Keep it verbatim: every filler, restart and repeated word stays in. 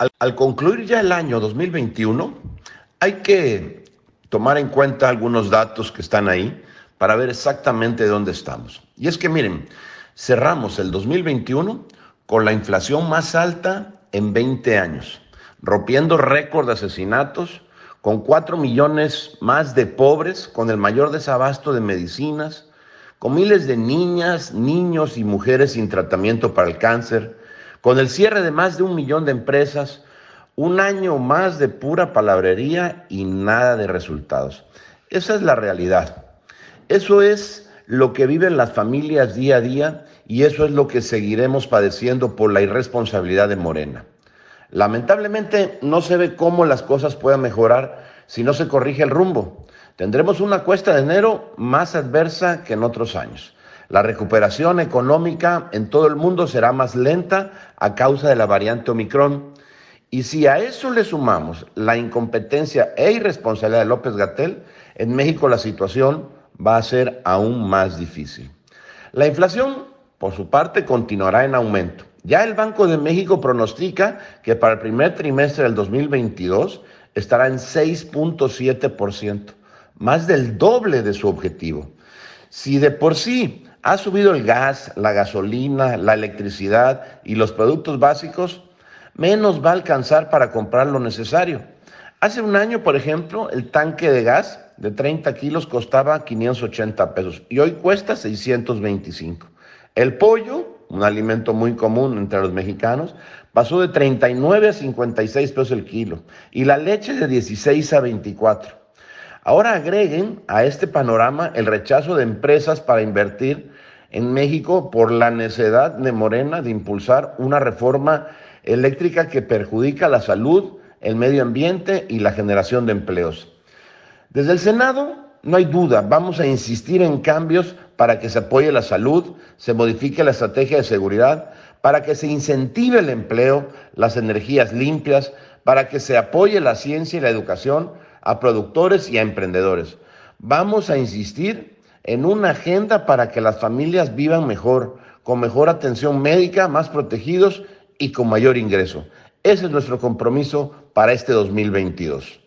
Al, al concluir ya el año dos mil veintiuno, hay que tomar en cuenta algunos datos que están ahí para ver exactamente dónde estamos. Y es que miren, cerramos el dos mil veintiuno con la inflación más alta en veinte años, rompiendo récord de asesinatos, con cuatro millones más de pobres, con el mayor desabasto de medicinas, con miles de niñas, niños y mujeres sin tratamiento para el cáncer, con el cierre de más de un millón de empresas, un año más de pura palabrería y nada de resultados. Esa es la realidad. Eso es lo que viven las familias día a día y eso es lo que seguiremos padeciendo por la irresponsabilidad de Morena. Lamentablemente no se ve cómo las cosas puedan mejorar si no se corrige el rumbo. Tendremos una cuesta de enero más adversa que en otros años. La recuperación económica en todo el mundo será más lenta a causa de la variante Omicron. Y si a eso le sumamos la incompetencia e irresponsabilidad de López-Gatell, en México la situación va a ser aún más difícil. La inflación, por su parte, continuará en aumento. Ya el Banco de México pronostica que para el primer trimestre del dos mil veintidós estará en seis punto siete por ciento, más del doble de su objetivo. Si de por sí ha subido el gas, la gasolina, la electricidad y los productos básicos, menos va a alcanzar para comprar lo necesario. Hace un año, por ejemplo, el tanque de gas de treinta kilos costaba quinientos ochenta pesos y hoy cuesta seiscientos veinticinco. El pollo, un alimento muy común entre los mexicanos, pasó de treinta y nueve a cincuenta y seis pesos el kilo y la leche de dieciséis a veinticuatro. Ahora agreguen a este panorama el rechazo de empresas para invertir en México por la necedad de Morena de impulsar una reforma eléctrica que perjudica la salud, el medio ambiente y la generación de empleos. Desde el Senado, no hay duda, vamos a insistir en cambios para que se apoye la salud, se modifique la estrategia de seguridad, para que se incentive el empleo, las energías limpias, para que se apoye la ciencia y la educación a productores y a emprendedores. Vamos a insistir en una agenda para que las familias vivan mejor, con mejor atención médica, más protegidos y con mayor ingreso. Ese es nuestro compromiso para este dos mil veintidós.